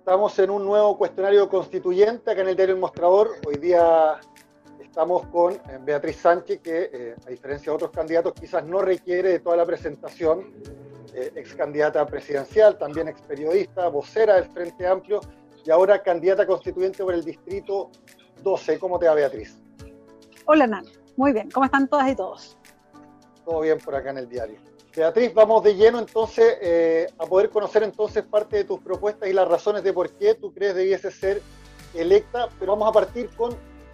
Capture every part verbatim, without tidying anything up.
Estamos en un nuevo cuestionario constituyente acá en el diario El Mostrador. Hoy día estamos con Beatriz Sánchez, que eh, a diferencia de otros candidatos quizás no requiere de toda la presentación. Eh, ex candidata presidencial, también ex periodista, vocera del Frente Amplio y ahora candidata constituyente por el Distrito doce. ¿Cómo te va, Beatriz? Hola, Hernán. Muy bien. ¿Cómo están todas y todos? Todo bien por acá en el diario. Beatriz, vamos de lleno entonces eh, a poder conocer entonces parte de tus propuestas y las razones de por qué tú crees debiese ser electa, pero vamos a partir con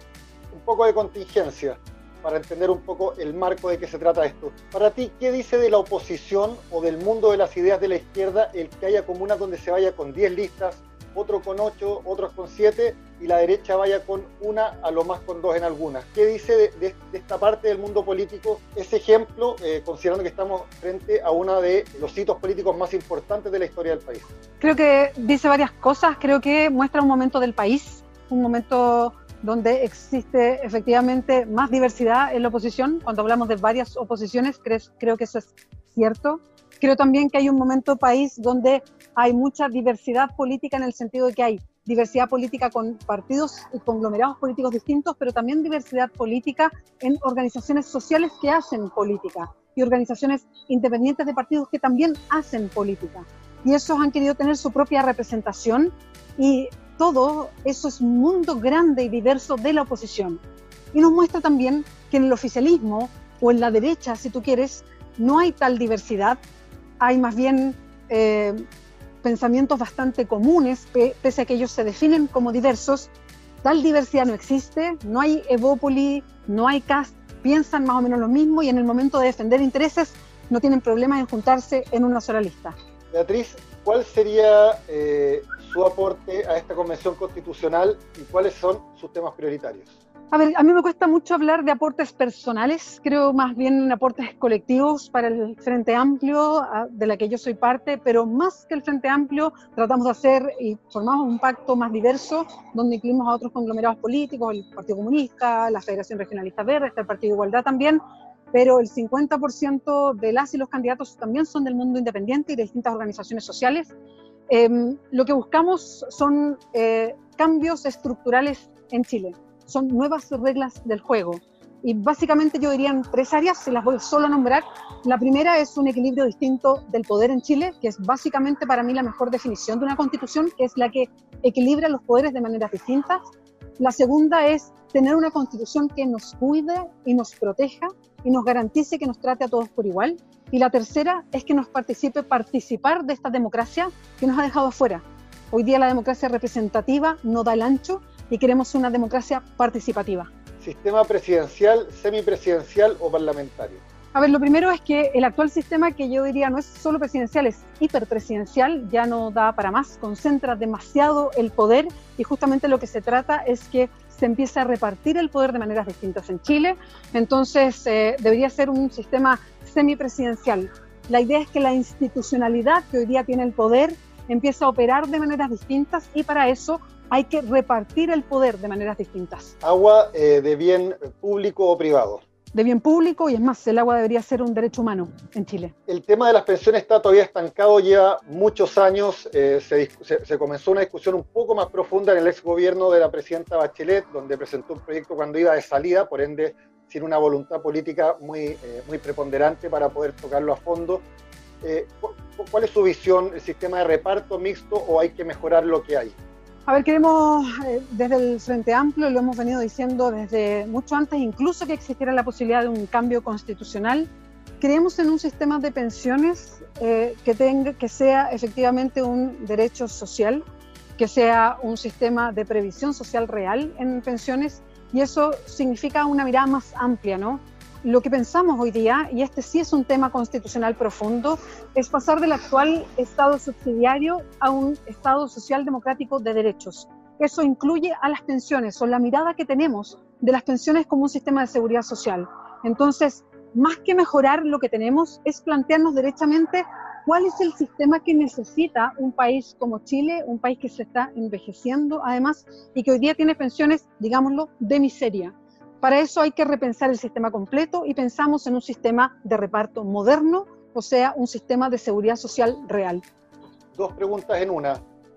un poco de contingencia para entender un poco el marco de qué se trata esto. Para ti, ¿qué dice de la oposición o del mundo de las ideas de la izquierda el que haya comunas donde se vaya con diez listas, otro con ocho, otros con siete y la derecha vaya con una, a lo más con dos en algunas? ¿Qué dice de, de, de esta parte del mundo político ese ejemplo, eh, considerando que estamos frente a uno de los hitos políticos más importantes de la historia del país? Creo que dice varias cosas. Creo que muestra un momento del país, un momento donde existe efectivamente más diversidad en la oposición. Cuando hablamos de varias oposiciones, creo que eso es cierto. Creo también que hay un momento país donde hay mucha diversidad política, en el sentido de que hay diversidad política con partidos y conglomerados políticos distintos, pero también diversidad política en organizaciones sociales que hacen política y organizaciones independientes de partidos que también hacen política. Y esos han querido tener su propia representación, y todo eso es un mundo grande y diverso de la oposición. Y nos muestra también que en el oficialismo, o en la derecha, si tú quieres, no hay tal diversidad. Hay más bien eh, pensamientos bastante comunes, pese a que ellos se definen como diversos. Tal diversidad no existe, no hay evópoli, no hay cast, piensan más o menos lo mismo, y en el momento de defender intereses no tienen problemas en juntarse en una sola lista. Beatriz, ¿cuál sería eh, su aporte a esta convención constitucional y cuáles son sus temas prioritarios? A ver, a mí me cuesta mucho hablar de aportes personales, creo más bien en aportes colectivos para el Frente Amplio, de la que yo soy parte, pero más que el Frente Amplio tratamos de hacer y formamos un pacto más diverso, donde incluimos a otros conglomerados políticos, el Partido Comunista, la Federación Regionalista Verde, está el Partido de Igualdad también, pero el cincuenta por ciento de las y los candidatos también son del mundo independiente y de distintas organizaciones sociales. Eh, lo que buscamos son eh, cambios estructurales en Chile. Son nuevas reglas del juego. Y básicamente yo diría tres áreas, se las voy solo a nombrar. La primera es un equilibrio distinto del poder en Chile, que es básicamente para mí la mejor definición de una constitución, que es la que equilibra los poderes de maneras distintas. La segunda es tener una constitución que nos cuide y nos proteja y nos garantice que nos trate a todos por igual. Y la tercera es que nos participe participar de esta democracia que nos ha dejado afuera. Hoy día la democracia representativa no da el ancho, y queremos una democracia participativa. ¿Sistema presidencial, semipresidencial o parlamentario? A ver, lo primero es que el actual sistema, que yo diría no es solo presidencial, es hiperpresidencial, ya no da para más, concentra demasiado el poder, y justamente lo que se trata es que se empiece a repartir el poder de maneras distintas en Chile. Entonces eh, debería ser un sistema semipresidencial. La idea es que la institucionalidad que hoy día tiene el poder empiece a operar de maneras distintas, y para eso hay que repartir el poder de maneras distintas. ¿Agua eh, de bien público o privado? De bien público, y es más, el agua debería ser un derecho humano en Chile. El tema de las pensiones está todavía estancado, lleva muchos años. Eh, se, se, se comenzó una discusión un poco más profunda en el ex gobierno de la presidenta Bachelet, donde presentó un proyecto cuando iba de salida, por ende sin una voluntad política muy, eh, muy preponderante para poder tocarlo a fondo. Eh, ¿Cuál es su visión? ¿El sistema de reparto mixto o hay que mejorar lo que hay? A ver, queremos, eh, desde el Frente Amplio, lo hemos venido diciendo desde mucho antes, incluso que existiera la posibilidad de un cambio constitucional. Creemos en un sistema de pensiones eh, que, tenga, que sea efectivamente un derecho social, que sea un sistema de previsión social real en pensiones, y eso significa una mirada más amplia, ¿no? Lo que pensamos hoy día, y este sí es un tema constitucional profundo, es pasar del actual Estado subsidiario a un Estado social democrático de derechos. Eso incluye a las pensiones, o la mirada que tenemos de las pensiones como un sistema de seguridad social. Entonces, más que mejorar lo que tenemos, es plantearnos derechamente cuál es el sistema que necesita un país como Chile, un país que se está envejeciendo además, y que hoy día tiene pensiones, digámoslo, de miseria. Para eso hay que repensar el sistema completo, y pensamos en un sistema de reparto moderno, o sea, un sistema de seguridad social real. Dos preguntas en una.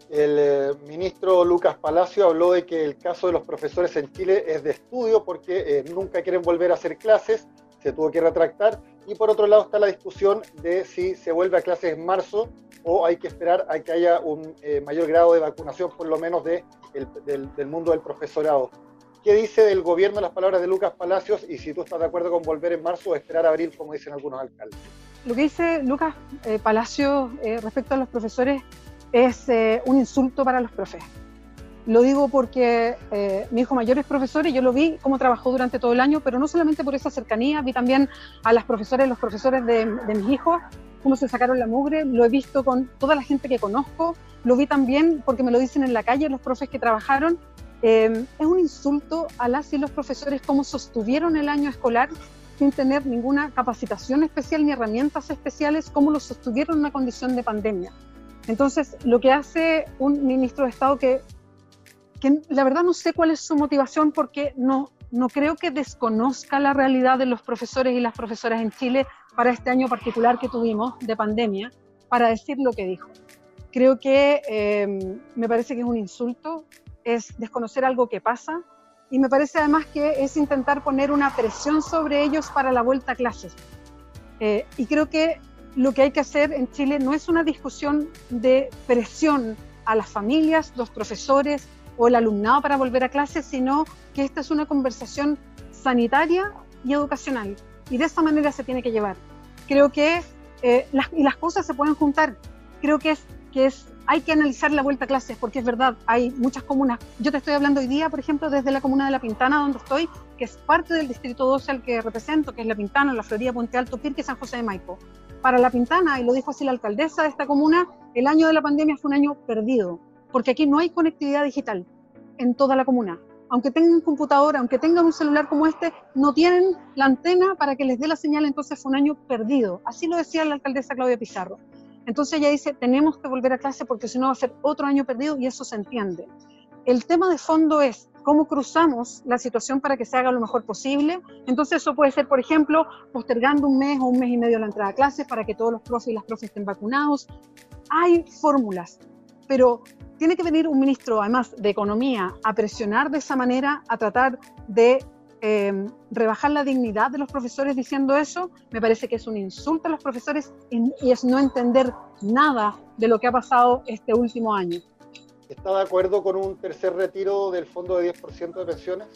El eh, ministro Lucas Palacio habló de que el caso de los profesores en Chile es de estudio porque eh, nunca quieren volver a hacer clases, se tuvo que retractar, y por otro lado está la discusión de si se vuelve a clases en marzo o hay que esperar a que haya un eh, mayor grado de vacunación, por lo menos de el, del, del mundo del profesorado. ¿Qué dice del gobierno las palabras de Lucas Palacios y si tú estás de acuerdo con volver en marzo o esperar a abril, como dicen algunos alcaldes? Lo que dice Lucas eh, Palacios eh, respecto a los profesores es eh, un insulto para los profes. Lo digo porque eh, mi hijo mayor es profesor y yo lo vi cómo trabajó durante todo el año, pero no solamente por esa cercanía, vi también a las profesoras y los profesores de, de mis hijos, cómo se sacaron la mugre, lo he visto con toda la gente que conozco, lo vi también porque me lo dicen en la calle los profes que trabajaron. Eh, es un insulto a las y los profesores cómo sostuvieron el año escolar sin tener ninguna capacitación especial ni herramientas especiales, cómo lo sostuvieron en una condición de pandemia. Entonces, lo que hace un ministro de Estado que, que la verdad no sé cuál es su motivación porque no, no creo que desconozca la realidad de los profesores y las profesoras en Chile para este año particular que tuvimos de pandemia, para decir lo que dijo. Creo que eh, me parece que es un insulto, es desconocer algo que pasa y me parece además que es intentar poner una presión sobre ellos para la vuelta a clases. Eh, y creo que lo que hay que hacer en Chile no es una discusión de presión a las familias, los profesores o el alumnado para volver a clases, sino que esta es una conversación sanitaria y educacional. Y de esa manera se tiene que llevar. Creo que eh, las, y las cosas se pueden juntar. Creo que es que es, hay que analizar la vuelta a clases, porque es verdad, hay muchas comunas. Yo te estoy hablando hoy día, por ejemplo, desde la comuna de La Pintana, donde estoy, que es parte del distrito doce al que represento, que es La Pintana, La Florida, Puente Alto, Pirque y San José de Maipo. Para La Pintana, y lo dijo así la alcaldesa de esta comuna, el año de la pandemia fue un año perdido, porque aquí no hay conectividad digital en toda la comuna. Aunque tengan un computador, aunque tengan un celular como este, no tienen la antena para que les dé la señal, entonces fue un año perdido. Así lo decía la alcaldesa Claudia Pizarro. Entonces ella dice, tenemos que volver a clase porque si no va a ser otro año perdido y eso se entiende. El tema de fondo es cómo cruzamos la situación para que se haga lo mejor posible. Entonces eso puede ser, por ejemplo, postergando un mes o un mes y medio la entrada a clases para que todos los profes y las profes estén vacunados. Hay fórmulas, pero tiene que venir un ministro, además de Economía, a presionar de esa manera, a tratar de eh, rebajar la dignidad de los profesores diciendo eso. Me parece que es un insulto a los profesores y, y es no entender nada de lo que ha pasado este último año. ¿Está de acuerdo con un tercer retiro del fondo de diez por ciento de pensiones?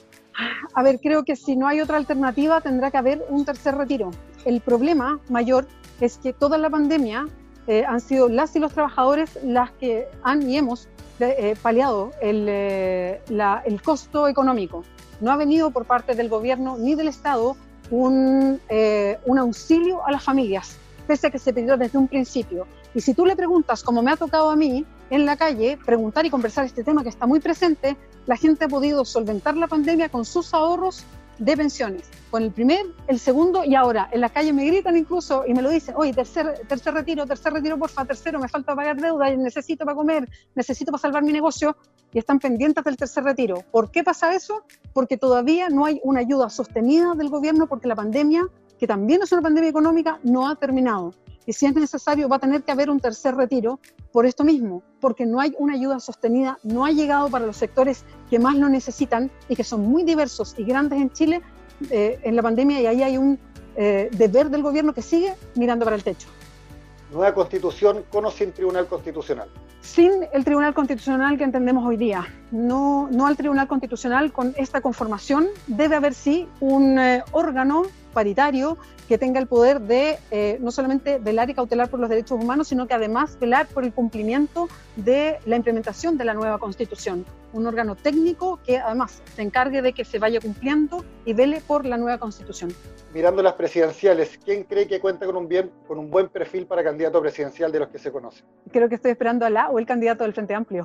A ver, creo que si no hay otra alternativa tendrá que haber un tercer retiro. El problema mayor es que toda la pandemia eh, han sido las y los trabajadores las que han y hemos eh, paliado el, eh, la, el costo económico. No ha venido por parte del gobierno ni del Estado un, eh, un auxilio a las familias, pese a que se pidió desde un principio. Y si tú le preguntas, como me ha tocado a mí, en la calle, preguntar y conversar este tema que está muy presente, la gente ha podido solventar la pandemia con sus ahorros de pensiones, con el primer, el segundo y ahora. En la calle me gritan incluso y me lo dicen, oye, tercer, tercer retiro, tercer retiro, porfa, tercero, me falta pagar deuda, necesito para comer, necesito para salvar mi negocio, y están pendientes del tercer retiro. ¿Por qué pasa eso? Porque todavía no hay una ayuda sostenida del gobierno, porque la pandemia, que también es una pandemia económica, no ha terminado. Y si es necesario va a tener que haber un tercer retiro por esto mismo, porque no hay una ayuda sostenida, no ha llegado para los sectores que más lo necesitan y que son muy diversos y grandes en Chile eh, en la pandemia, y ahí hay un eh, deber del gobierno que sigue mirando para el techo. Nueva constitución con o sin tribunal constitucional. Sin el tribunal constitucional que entendemos hoy día, no, no al tribunal constitucional con esta conformación. Debe haber sí un eh, órgano paritario que tenga el poder de eh, no solamente velar y cautelar por los derechos humanos, sino que además velar por el cumplimiento de la implementación de la nueva Constitución. Un órgano técnico que además se encargue de que se vaya cumpliendo y vele por la nueva Constitución. Mirando las presidenciales, ¿quién cree que cuenta con un, bien, con un buen perfil para candidato presidencial de los que se conocen? Creo que estoy esperando a la o el candidato del Frente Amplio.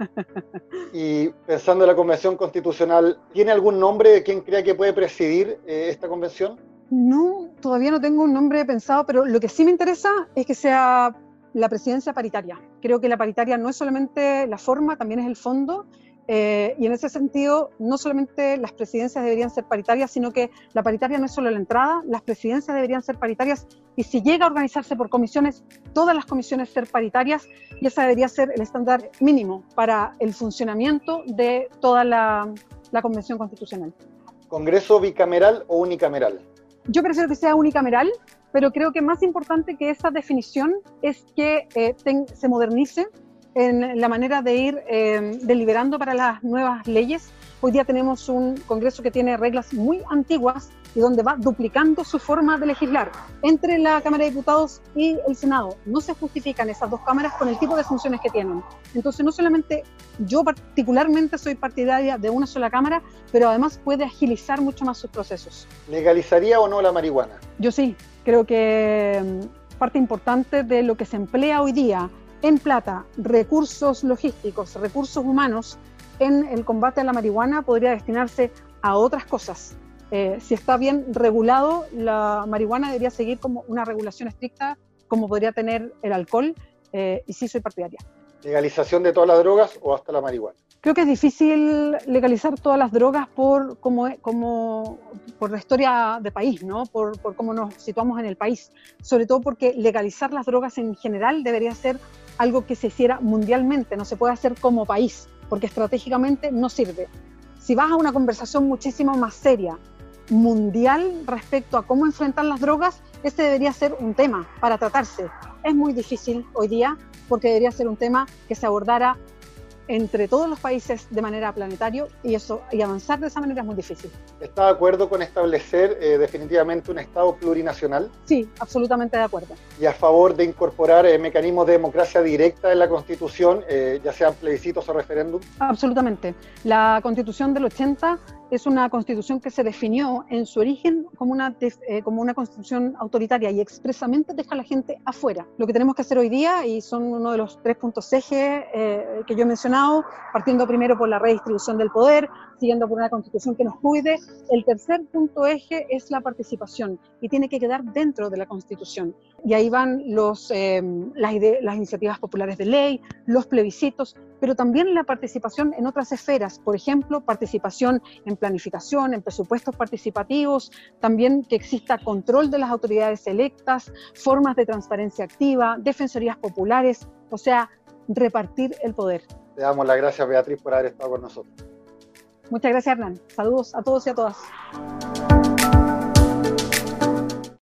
Y pensando en la Convención Constitucional, ¿tiene algún nombre de quién crea que puede presidir eh, esta convención? No, todavía no tengo un nombre pensado, pero lo que sí me interesa es que sea la presidencia paritaria. Creo que la paritaria no es solamente la forma, también es el fondo, Eh, y en ese sentido, no solamente las presidencias deberían ser paritarias, sino que la paritaria no es solo la entrada, las presidencias deberían ser paritarias, y si llega a organizarse por comisiones, todas las comisiones ser paritarias, y ese debería ser el estándar mínimo para el funcionamiento de toda la, la Convención Constitucional. ¿Congreso bicameral o unicameral? Yo prefiero que sea unicameral, pero creo que más importante que esa definición es que eh, ten, se modernice en la manera de ir eh, deliberando para las nuevas leyes. Hoy día tenemos un Congreso que tiene reglas muy antiguas y donde va duplicando su forma de legislar. Entre la Cámara de Diputados y el Senado no se justifican esas dos cámaras con el tipo de funciones que tienen. Entonces, no solamente yo particularmente soy partidaria de una sola Cámara, pero además puede agilizar mucho más sus procesos. ¿Legalizaría o no la marihuana? Yo sí, creo que parte importante de lo que se emplea hoy día en plata, recursos logísticos, recursos humanos, en el combate a la marihuana podría destinarse a otras cosas. Eh, si está bien regulado, la marihuana debería seguir como una regulación estricta, como podría tener el alcohol, eh, y sí soy partidaria. ¿Legalización de todas las drogas o hasta la marihuana? Creo que es difícil legalizar todas las drogas por, como, como, por la historia de país, ¿no? Por, por cómo nos situamos en el país. Sobre todo porque legalizar las drogas en general debería ser algo que se hiciera mundialmente, no se puede hacer como país, porque estratégicamente no sirve. Si vas a una conversación muchísimo más seria, mundial, respecto a cómo enfrentar las drogas, ese debería ser un tema para tratarse. Es muy difícil hoy día, porque debería ser un tema que se abordara entre todos los países de manera planetaria, y eso, y avanzar de esa manera es muy difícil. ¿Está de acuerdo con establecer eh, definitivamente un Estado plurinacional? Sí, absolutamente de acuerdo. ¿Y a favor de incorporar eh, mecanismos de democracia directa en la Constitución, eh, ya sean plebiscitos o referéndum? Absolutamente. La Constitución del ochenta es una constitución que se definió en su origen como una, eh, como una constitución autoritaria y expresamente deja a la gente afuera. Lo que tenemos que hacer hoy día, y son uno de los tres puntos eje eh, que yo he mencionado, partiendo primero por la redistribución del poder, siguiendo por una constitución que nos cuide. El tercer punto eje es la participación y tiene que quedar dentro de la Constitución. Y ahí van los, eh, las, ide- las iniciativas populares de ley, los plebiscitos, pero también la participación en otras esferas, por ejemplo, participación en planificación, en presupuestos participativos, también que exista control de las autoridades electas, formas de transparencia activa, defensorías populares, o sea, repartir el poder. Le damos las gracias, Beatriz, por haber estado con nosotros. Muchas gracias, Hernán. Saludos a todos y a todas.